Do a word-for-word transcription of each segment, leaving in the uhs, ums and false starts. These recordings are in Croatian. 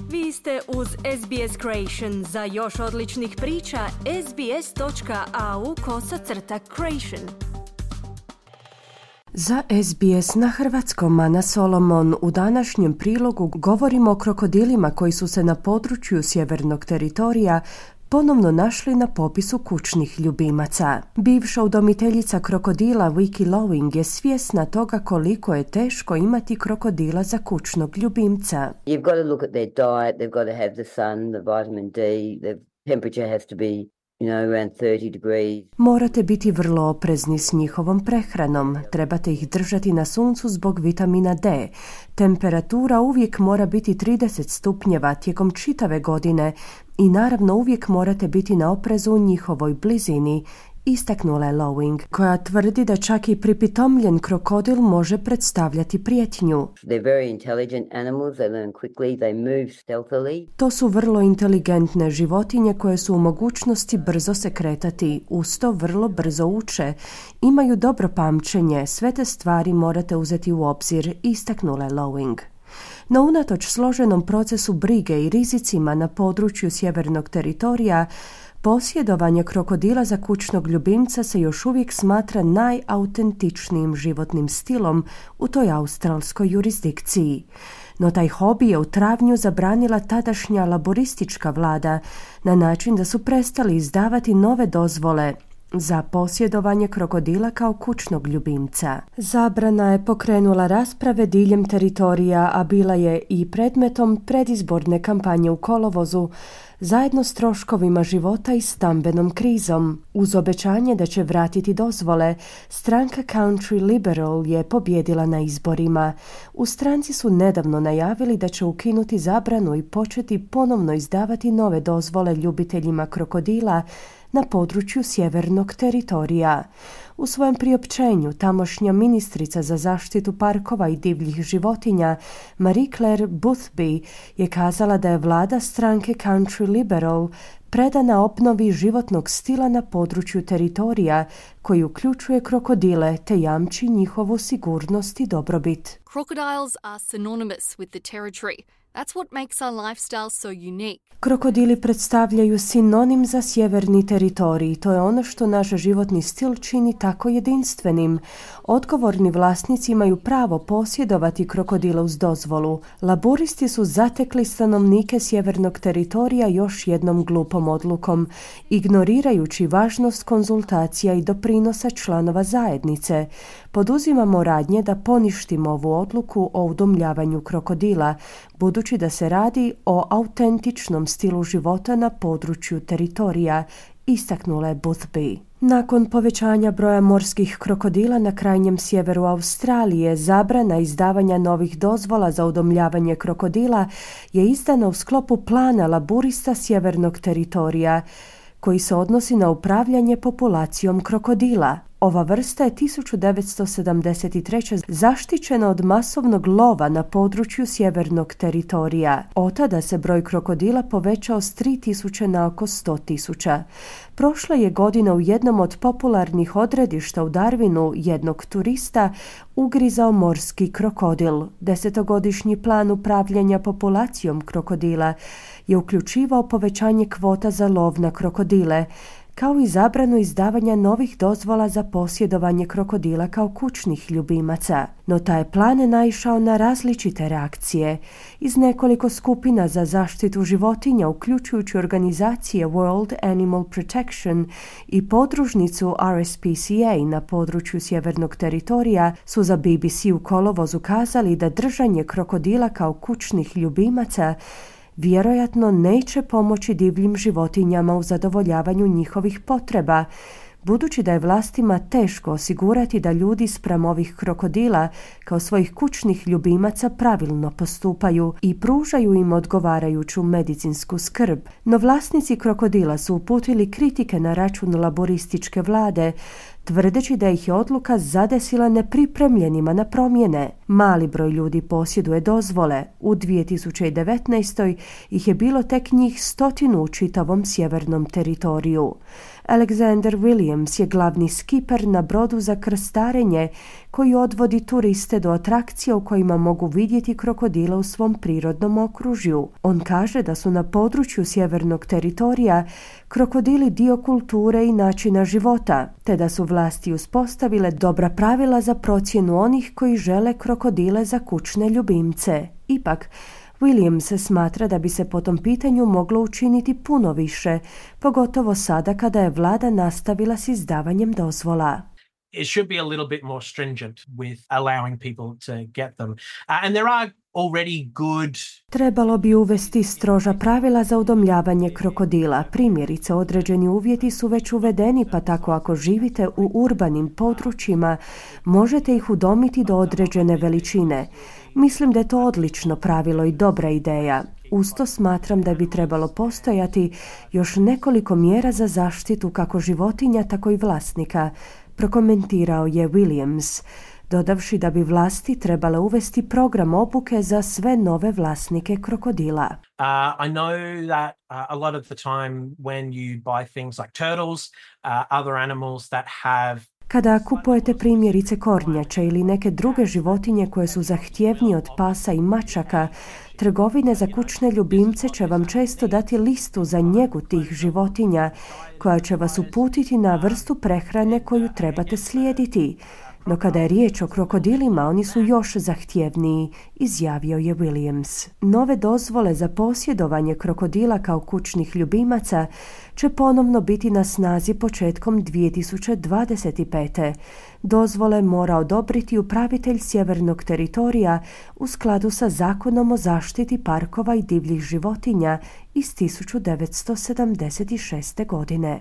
Vi ste uz S B S Creation. Za još odličnih priča, sbs.au kosacrta creation. Za S B S na hrvatskom Ana Solomon u današnjem prilogu govorimo o krokodilima koji su se na području sjevernog teritorija ponovno našli na popisu kućnih ljubimaca. Bivša udomiteljica krokodila Vicky Lowing je svjesna toga koliko je teško imati krokodila za kućnog ljubimca. You've got to look at their diet, they've got to have the sun, the vitamin D, the temperature has to be, you know, around thirty degrees. Morate biti vrlo oprezni s njihovom prehranom. Trebate ih držati na suncu zbog vitamina D. Temperatura uvijek mora biti trideset stupnjeva tijekom čitave godine i naravno uvijek morate biti na oprezu u njihovoj blizini, istaknula je Lowing, koja tvrdi da čak i pripitomljen krokodil može predstavljati prijetnju. They're very intelligent animals, they learn quickly, they move stealthily. To su vrlo inteligentne životinje koje su u mogućnosti brzo se kretati, uz to vrlo brzo uče, imaju dobro pamćenje, sve te stvari morate uzeti u obzir, istaknula je Lowing. No unatoč složenom procesu brige i rizicima na području sjevernog teritorija, posjedovanje krokodila za kućnog ljubimca se još uvijek smatra najautentičnijim životnim stilom u toj australskoj jurisdikciji. No taj hobi je u travnju zabranila tadašnja laboristička vlada na način da su prestali izdavati nove dozvole za posjedovanje krokodila kao kućnog ljubimca. Zabrana je pokrenula rasprave diljem teritorija, a bila je i predmetom predizborne kampanje u kolovozu, zajedno s troškovima života i stambenom krizom. Uz obećanje da će vratiti dozvole, stranka Country Liberal je pobjedila na izborima. U stranci su nedavno najavili da će ukinuti zabranu i početi ponovno izdavati nove dozvole ljubiteljima krokodila na području sjevernog teritorija. U svojem priopćenju tamošnja ministrica za zaštitu parkova i divljih životinja Marie-Claire Boothby je kazala da je vlada stranke Country Liberal predana obnovi životnog stila na području teritorija koji uključuje krokodile te jamči njihovu sigurnost i dobrobit. Crocodiles are synonymous with the territory. That's what makes our lifestyle so unique. Krokodili predstavljaju sinonim za sjeverni teritorij. To je ono što naš životni stil čini tako jedinstvenim. Odgovorni vlasnici imaju pravo posjedovati krokodila uz dozvolu. Laburisti su zatekli stanovnike sjevernog teritorija još jednom glupom odlukom, ignorirajući važnost konzultacija i doprinosa članova zajednice. Poduzimamo radnje da poništimo ovu odluku o udomljavanju krokodila, budući da se radi o autentičnom stilu života na području teritorija, istaknula je Boothby. Nakon povećanja broja morskih krokodila na krajnjem sjeveru Australije, zabrana izdavanja novih dozvola za udomljavanje krokodila je izdana u sklopu plana laburista sjevernog teritorija, koji se odnosi na upravljanje populacijom krokodila. Ova vrsta je tisuću devetsto sedamdeset treće. zaštićena od masovnog lova na području sjevernog teritorija. Od tada se broj krokodila povećao s tri tisuće na oko sto tisuća. Prošle je godine u jednom od popularnih odredišta u Darwinu jednog turista ugrizao morski krokodil. Desetogodišnji plan upravljanja populacijom krokodila je uključivao povećanje kvota za lov na krokodile, kao i zabranu izdavanja novih dozvola za posjedovanje krokodila kao kućnih ljubimaca. No taj plan je naišao na različite reakcije. Iz nekoliko skupina za zaštitu životinja, uključujući organizacije World Animal Protection i podružnicu R S P C A na području sjevernog teritorija, su za B B C u kolovozu kazali da držanje krokodila kao kućnih ljubimaca vjerojatno neće pomoći divljim životinjama u zadovoljavanju njihovih potreba, budući da je vlastima teško osigurati da ljudi spram ovih krokodila kao svojih kućnih ljubimaca pravilno postupaju i pružaju im odgovarajuću medicinsku skrb. No vlasnici krokodila su uputili kritike na račun laborističke vlade, tvrdeći da ih je odluka zadesila nepripremljenima na promjene. Mali broj ljudi posjeduje dozvole. U dvije tisuće devetnaestoj ih je bilo tek njih stotinu u čitavom sjevernom teritoriju. Alexander Williams je glavni skiper na brodu za krstarenje koji odvodi turiste do atrakcija u kojima mogu vidjeti krokodile u svom prirodnom okružju. On kaže da su na području sjevernog teritorija krokodili dio kulture i načina života, te da su vlasti uspostavile dobra pravila za procjenu onih koji žele krokodile za kućne ljubimce. Ipak, Williams smatra da bi se po tom pitanju moglo učiniti puno više, pogotovo sada kada je vlada nastavila s izdavanjem dozvola. It should be a little bit more stringent with allowing people to get them. Uh, and there are already good... Trebalo bi uvesti stroža pravila za udomljavanje krokodila. Primjerice, određeni uvjeti su već uvedeni, pa tako ako živite u urbanim područjima, možete ih udomiti do određene veličine. Mislim da je to odlično pravilo i dobra ideja. Usto smatram da bi trebalo postojati još nekoliko mjera za zaštitu kako životinja, tako i vlasnika, prokomentirao je Williams, dodavši da bi vlasti trebale uvesti program obuke za sve nove vlasnike krokodila. Uh, I know that uh, a lot of the time when you buy things like turtles, uh, other animals that have Kada kupujete primjerice kornjače ili neke druge životinje koje su zahtjevnije od pasa i mačaka, trgovine za kućne ljubimce će vam često dati listu za njegu tih životinja, koja će vas uputiti na vrstu prehrane koju trebate slijediti. No kada je riječ o krokodilima, oni su još zahtjevniji, izjavio je Williams. Nove dozvole za posjedovanje krokodila kao kućnih ljubimaca će ponovno biti na snazi početkom dvije tisuće dvadeset pete. Dozvole mora odobriti upravitelj sjevernog teritorija u skladu sa Zakonom o zaštiti parkova i divljih životinja iz tisuću devetsto sedamdeset šeste. godine.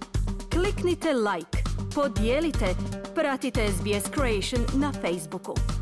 Kliknite like, podijelite, pratite S B S Creation na Facebooku.